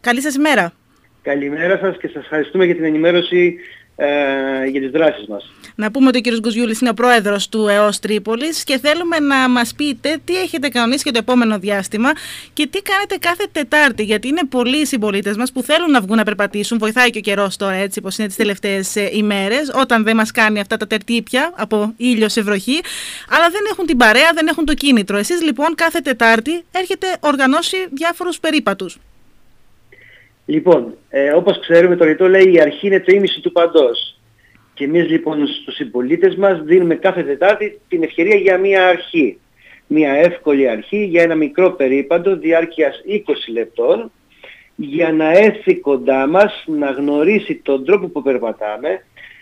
Καλή σας ημέρα. Καλημέρα σας και σας ευχαριστούμε για την ενημέρωση για τις δράσεις μας. Να πούμε ότι ο κ. Γκουζιούλης είναι ο πρόεδρος του ΕΟΣ Τρίπολης και θέλουμε να μας πείτε τι έχετε κανονίσει για το επόμενο διάστημα και τι κάνετε κάθε Τετάρτη, γιατί είναι πολλοί οι συμπολίτες μας που θέλουν να βγουν να περπατήσουν. Βοηθάει και ο καιρός τώρα, έτσι όπως είναι τις τελευταίες ημέρες, όταν δεν μας κάνει αυτά τα τερτύπια από ήλιο σε βροχή, αλλά δεν έχουν την παρέα, δεν έχουν το κίνητρο. Εσείς λοιπόν κάθε Τετάρτη έχετε οργανώσει διάφορους περίπατους. Λοιπόν, όπως ξέρουμε, το ρητό λέει η αρχή είναι το ίμιση του παντός. Και εμείς λοιπόν στους συμπολίτες μας δίνουμε κάθε Τετάρτη την ευκαιρία για μια αρχή. Μια εύκολη αρχή για ένα μικρό περίπατο διάρκειας 20 λεπτών για να έρθει κοντά μας, να γνωρίσει τον τρόπο που περπατάμε,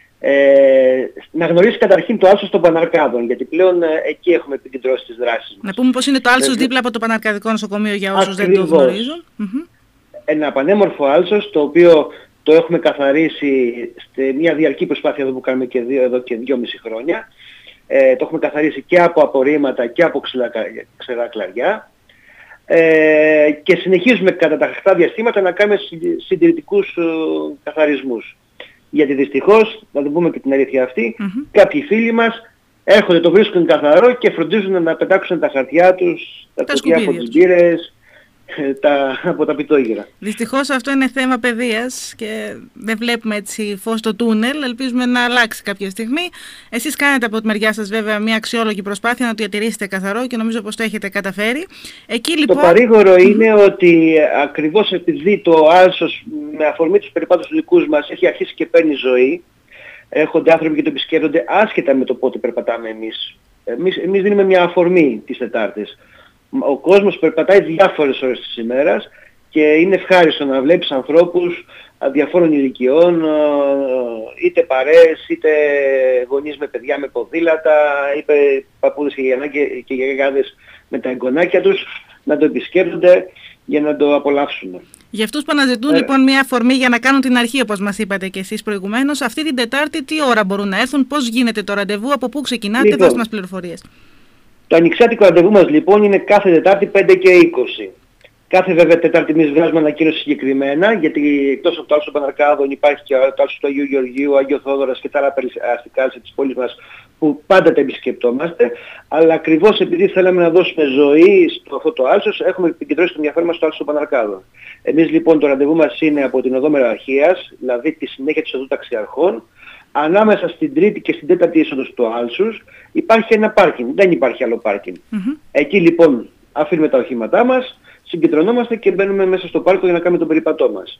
να γνωρίσει καταρχήν το άλσος των Παναρκάδων, γιατί πλέον εκεί έχουμε επικεντρώσει τις δράσεις μας. Να πούμε πως είναι το άλσος δίπλα από το Παναρκαδικό νοσοκομείο για όσους δεν το γνωρίζουν. Ένα πανέμορφο άλσος, το οποίο το έχουμε καθαρίσει σε μια διαρκή προσπάθεια εδώ που κάνουμε και εδώ και 2,5 χρόνια. Το έχουμε καθαρίσει και από απορρίμματα και από ξερά κλαριά. Και συνεχίζουμε κατά τα χρηστά διαστήματα να κάνουμε συντηρητικούς καθαρισμούς. Γιατί δυστυχώς, να το πούμε και την αλήθεια αυτή, κάποιοι φίλοι μας έρχονται, το βρίσκουν καθαρό και φροντίζουν να πετάξουν τα χαρτιά τους, τα κουτιά από τις μπύρες, από τα πιτόγυρα. Δυστυχώς αυτό είναι θέμα παιδείας και δεν βλέπουμε έτσι φως στο τούνελ. Ελπίζουμε να αλλάξει κάποια στιγμή. Εσείς κάνετε από τη μεριά σας βέβαια μια αξιόλογη προσπάθεια να το διατηρήσετε καθαρό και νομίζω πως το έχετε καταφέρει. Εκεί, λοιπόν... Το παρήγορο είναι ότι ακριβώς επειδή το άλσος με αφορμή τους περιπάτους δικούς μας έχει αρχίσει και παίρνει ζωή, έρχονται άνθρωποι και το επισκέπτονται άσχετα με το πότε περπατάμε εμείς. Εμείς δίνουμε μια αφορμή τις Τετάρτες. Ο κόσμος περπατάει διάφορες ώρες της ημέρας και είναι ευχάριστο να βλέπεις ανθρώπους διαφόρων ηλικιών, είτε παρέες, είτε γονείς με παιδιά με ποδήλατα, είτε παππούδες και γιαγιάδες με τα εγγονάκια τους, να το επισκέπτονται για να το απολαύσουν. Για αυτούς που αναζητούν λοιπόν μια αφορμή για να κάνουν την αρχή, όπως μας είπατε και εσείς προηγουμένως, αυτή την Τετάρτη τι ώρα μπορούν να έρθουν, πώς γίνεται το ραντεβού, από πού ξεκινάτε, λοιπόν, δώστε μας πληροφορίες. Το ανοιξιάτικο ραντεβού μας λοιπόν είναι κάθε Τετάρτη 5 και 20. Κάθε βέβαια Τετάρτη εμείς βγάζουμε ανακοίνωση συγκεκριμένα, γιατί εκτός από το άλσο των Παναρκάδων υπάρχει και το άλσο του Αγίου Γεωργίου, Άγιο Θόδωρας και τα άλλα περιστικά άλσο της πόλης μας που πάντα τα επισκεπτόμαστε, αλλά ακριβώς επειδή θέλαμε να δώσουμε ζωή στο αυτό το άλσος, έχουμε επικεντρώσει το ενδιαφέρον μας στο άλσο των Παναρκάδων. Εμείς λοιπόν το ραντεβού μας είναι από την οδό Μεραρχίας, δηλαδή τη συνέχεια της οδού Ταξιαρχών. Ανάμεσα στην τρίτη και στην τέταρτη είσοδο του άλσους υπάρχει ένα πάρκινγκ, δεν υπάρχει άλλο πάρκινγκ. Εκεί λοιπόν αφήνουμε τα οχήματά μας, συγκεντρωνόμαστε και μπαίνουμε μέσα στο πάρκο για να κάνουμε τον περίπατό μας.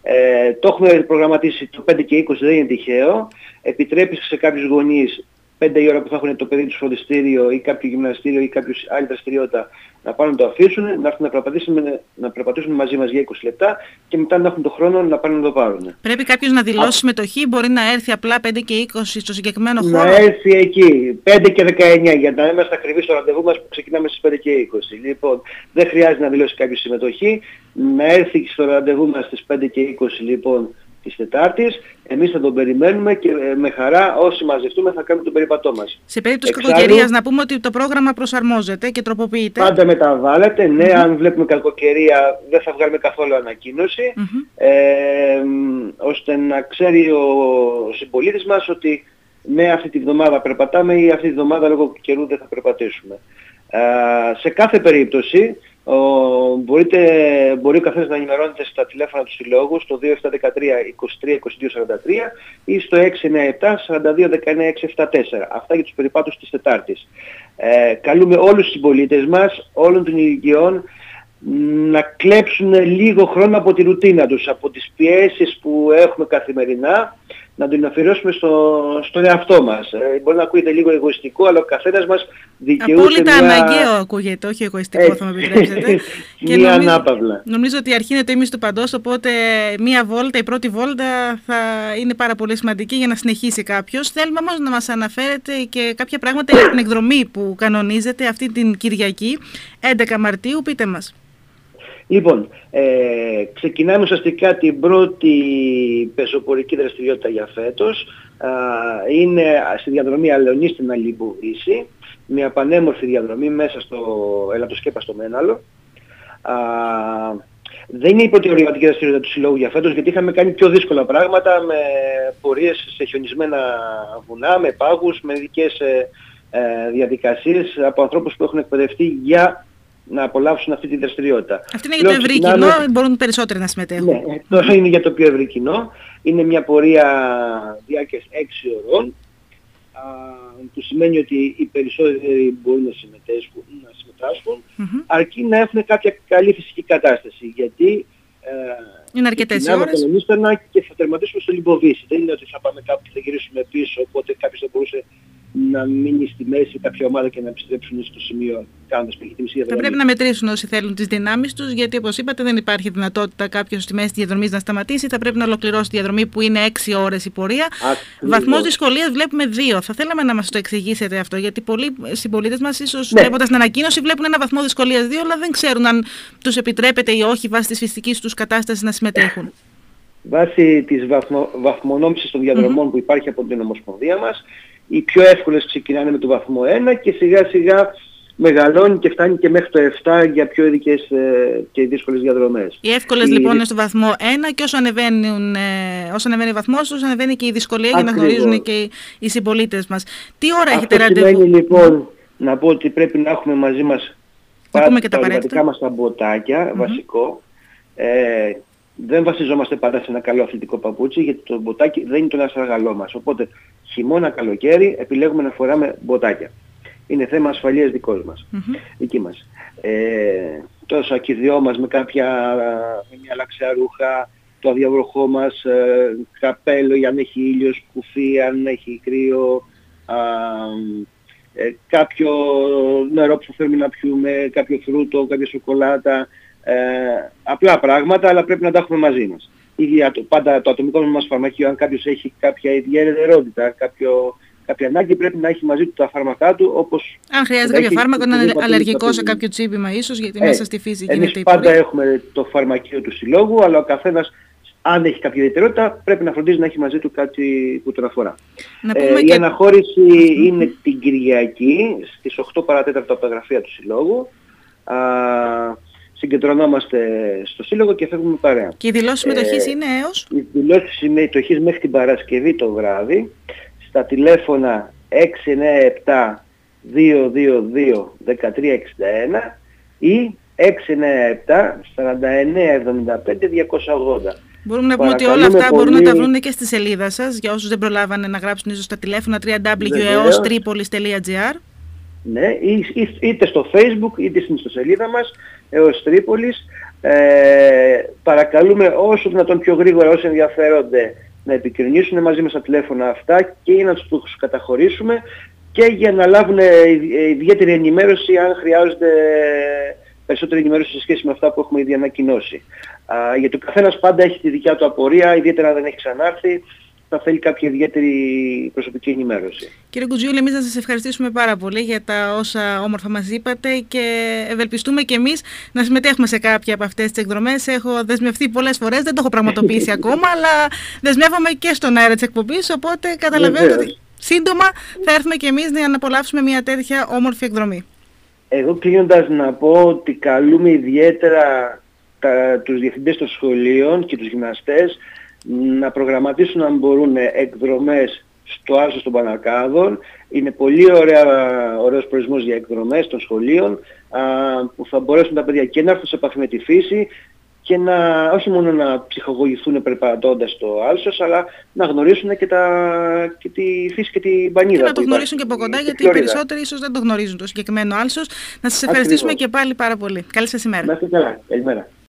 Το έχουμε προγραμματίσει το 5 και 20, δεν είναι τυχαίο. Επιτρέπει σε κάποιους γονείς 5 η ώρα που θα έχουν το παιδί τους φροντιστήριο ή κάποιο γυμναστήριο ή κάποια άλλη δραστηριότητα να πάνε να το αφήσουν, να έρθουν να περπατήσουν μαζί μας για 20 λεπτά και μετά να έχουν τον χρόνο να πάνε να το πάρουν. Πρέπει κάποιος να δηλώσει συμμετοχή, μπορεί να έρθει απλά 5 και 20 στο συγκεκριμένο χώρο. Να έρθει εκεί, 5 και 19, για να είμαστε ακριβείς στο ραντεβού μας που ξεκινάμε στις 5 και 20. Λοιπόν, δεν χρειάζεται να δηλώσει κάποιος συμμετοχή, να έρθει στο ραντεβού μας στις 5 και 20 λοιπόν της Τετάρτης, εμείς θα τον περιμένουμε και με χαρά όσοι μαζευτούμε θα κάνουμε τον περίπατό μας. Σε περίπτωση κακοκαιρίας να πούμε ότι το πρόγραμμα προσαρμόζεται και τροποποιείται. Πάντα μεταβάλλεται, ναι, αν βλέπουμε κακοκαιρία δεν θα βγάλουμε καθόλου ανακοίνωση, ώστε να ξέρει ο συμπολίτης μας ότι ναι, αυτή τη βδομάδα περπατάμε ή αυτή τη βδομάδα λόγω καιρού δεν θα περπατήσουμε. Σε κάθε περίπτωση μπορεί ο καθένας να ενημερώνεται στα τηλέφωνα του συλλόγου στο 2713 23 22 43 ή στο 697 42 19 674. Αυτά για τους περιπάτους της Τετάρτης. Καλούμε όλους τους συμπολίτες μας, όλων των ηλικιών, να κλέψουν λίγο χρόνο από τη ρουτίνα τους, από τις πιέσεις που έχουμε καθημερινά, να την αφιερώσουμε στον εαυτό μας. Μπορεί να ακούγεται λίγο εγωιστικό, αλλά ο καθένας μας δικαιούται απόλυτα αναγκαίο ακούγεται, όχι εγωιστικό θα με επιτρέψετε. Και μία ανάπαυλα. Νομίζω ότι η αρχή είναι το ίμιση του παντός, οπότε μία βόλτα, η πρώτη βόλτα θα είναι πάρα πολύ σημαντική για να συνεχίσει κάποιος. Θέλουμε όμως να μας αναφέρετε και κάποια πράγματα για την εκδρομή που κανονίζεται αυτή την Κυριακή, 11 Μαρτίου, πείτε μας. Λοιπόν, ξεκινάμε ουσιαστικά την πρώτη πεζοπορική δραστηριότητα για φέτος. Είναι στη διαδρομή Αλεωνίστινα Λιμπουδίση, μια πανέμορφη διαδρομή μέσα στο ελαττοσκέπαστο Μέναλο. Δεν είναι η πρώτη ορειβατική δραστηριότητα του Συλλόγου για φέτος, γιατί είχαμε κάνει πιο δύσκολα πράγματα με πορείες σε χιονισμένα βουνά, με πάγους, με ειδικές διαδικασίες από ανθρώπους που έχουν εκπαιδευτεί για να απολαύσουν αυτή τη δραστηριότητα. Αυτή είναι για το ευρύ κοινό, μπορούν περισσότεροι να συμμετέχουν. Ναι, τώρα είναι για το πιο ευρύ κοινό. Είναι μια πορεία διάρκειας 6 ώρων, που σημαίνει ότι οι περισσότεροι μπορούν να συμμετάσχουν, αρκεί να έχουν κάποια καλή φυσική κατάσταση. Γιατί είναι αρκετές ώρες. Και θα τερματίσουμε στο Λιμποβίσι. Δεν είναι ότι θα πάμε κάπου και θα γυρίσουμε πίσω, οπότε κάποιος θα μπορούσε να μείνει στη μέση κάποια ομάδα και να επιστρέψουν στο σημείο κάνοντας τη μισή διαδρομή. Θα πρέπει να μετρήσουν όσοι θέλουν τις δυνάμεις τους, γιατί όπως είπατε δεν υπάρχει δυνατότητα κάποιος στη μέση της διαδρομής να σταματήσει. Θα πρέπει να ολοκληρώσει τη διαδρομή που είναι 6 ώρες η πορεία. Βαθμός δυσκολίας βλέπουμε 2. Θα θέλαμε να μας το εξηγήσετε αυτό, γιατί πολλοί συμπολίτες μας ίσως βλέποντας την ανακοίνωση βλέπουν ένα βαθμό δυσκολίας 2, αλλά δεν ξέρουν αν τους επιτρέπεται ή όχι βάσει της φυσικής τους κατάστασης να συμμετέχουν. Βάσει της βαθμονόμησης των διαδρομών που υπάρχει από την Ομοσπονδία μας, οι πιο εύκολες ξεκινάνε με το βαθμό 1 και σιγά σιγά μεγαλώνει και φτάνει και μέχρι το 7 για πιο ειδικές και δύσκολες διαδρομές. Οι εύκολες λοιπόν είναι στο βαθμό 1 και όσο ανεβαίνει ο βαθμός τους, ανεβαίνει και η δυσκολία για να γνωρίζουν και οι συμπολίτες μας. Τι ώρα έχετε ραντεβού? Αυτό σημαίνει λοιπόν να πω ότι πρέπει να έχουμε μαζί μας τα ορειβατικά μας τα μποτάκια, βασικό. Δεν βασιζόμαστε πάντα σε ένα καλό αθλητικό παπούτσι, γιατί το μποτάκι δεν είναι το ένα στραγαλό μας. Οπότε χειμώνα, καλοκαίρι επιλέγουμε να φοράμε μποτάκια. Είναι θέμα ασφαλείας δική μας. Το σακιδιό μας με μια λαξιά ρούχα, το αδιαβροχό μας, καπέλο για αν έχει ήλιος, κουφί αν έχει κρύο, κάποιο νερό που θέλουμε να πιούμε, κάποιο φρούτο, κάποια σοκολάτα. Απλά πράγματα, αλλά πρέπει να τα έχουμε μαζί μας. Πάντα το ατομικό μας φαρμακείο, αν κάποιος έχει κάποια ιδιαιτερότητα, κάποια ανάγκη, πρέπει να έχει μαζί του τα φάρμακά του, όπως... Αν χρειάζεται κάποιο φάρμακο, να είναι αλλεργικό σε κάποιο τσίπημα ίσως, γιατί μέσα στη φύση γίνεται η πορεία. Εμείς πάντα έχουμε το φαρμακείο του συλλόγου, αλλά ο καθένας, αν έχει κάποια ιδιαιτερότητα, πρέπει να φροντίζει να έχει μαζί του κάτι που τον αφορά. Η αναχώρηση είναι την Κυριακή, στις 8 παρατέταρτο από τα γραφεία του συλλόγου. Συγκεντρωνόμαστε στο σύλλογο και φεύγουμε παρέα. Και οι δηλώσεις συμμετοχής είναι έως? Οι δηλώσεις συμμετοχής μέχρι την Παρασκευή το βράδυ στα τηλέφωνα 697 222 1361 ή 697 4975 280. Μπορούμε να πούμε ότι όλα αυτά μπορούν να τα βρουν και στη σελίδα σας, για όσους δεν προλάβανε να γράψουν ίσως στα τηλέφωνα www.eostripolis.gr. Ναι, είτε στο Facebook είτε στην ιστοσελίδα μας ΕΟΣ Τρίπολης. Παρακαλούμε όσο δυνατόν πιο γρήγορα όσοι ενδιαφέρονται να επικοινωνήσουν μαζί μας στα τηλέφωνα αυτά και να τους καταχωρήσουμε και για να λάβουν ιδιαίτερη ενημέρωση αν χρειάζονται περισσότερη ενημέρωση σε σχέση με αυτά που έχουμε ήδη ανακοινώσει. Γιατί ο καθένας πάντα έχει τη δικιά του απορία, ιδιαίτερα αν δεν έχει ξανάρθει, θα θέλει κάποια ιδιαίτερη προσωπική ενημέρωση. Κύριε Κουτζιούλη, εμείς να σας ευχαριστήσουμε πάρα πολύ για τα όσα όμορφα μας είπατε και ευελπιστούμε και εμείς να συμμετέχουμε σε κάποια από αυτές τις εκδρομές. Έχω δεσμευτεί πολλές φορές, δεν το έχω πραγματοποιήσει ακόμα, αλλά δεσμεύομαι και στον αέρα της εκπομπής, οπότε καταλαβαίνω ότι σύντομα θα έρθουμε και εμείς να απολαύσουμε μια τέτοια όμορφη εκδρομή. Εγώ κλείνοντας να πω ότι καλούμε ιδιαίτερα τους διευθυντές των σχολείων και τους γυμναστές να προγραμματίσουν αν μπορούν εκδρομές στο Άλσος των Παναρκάδων. Είναι πολύ ωραίος προορισμός για εκδρομές των σχολείων που θα μπορέσουν τα παιδιά και να έρθουν σε επαφή με τη φύση και όχι μόνο να ψυχαγωγηθούν περπατώντας το Άλσος, αλλά να γνωρίσουν και τη φύση και την πανίδα. Και να το γνωρίσουν και από κοντά, γιατί οι περισσότεροι ίσως δεν το γνωρίζουν το συγκεκριμένο Άλσος. Να σας ευχαριστήσουμε και πάλι πάρα πολύ. Καλή σας ημέρα. Να είστε καλά. Καλημέρα.